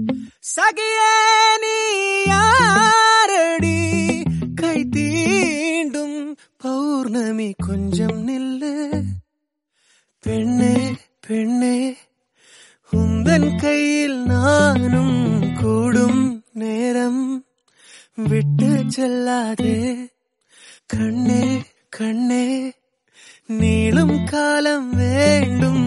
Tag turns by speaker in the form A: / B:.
A: சகியே நீ யாரடி கை தீண்டும் பௌர்ணமி கொஞ்சம் நில்லு பெண்ணே பெண்ணே உந்தன் கையில் நானும் கூடும் நேரம் விட்டு செல்லாதே கண்ணே கண்ணே நீளும் காலம் வேண்டும்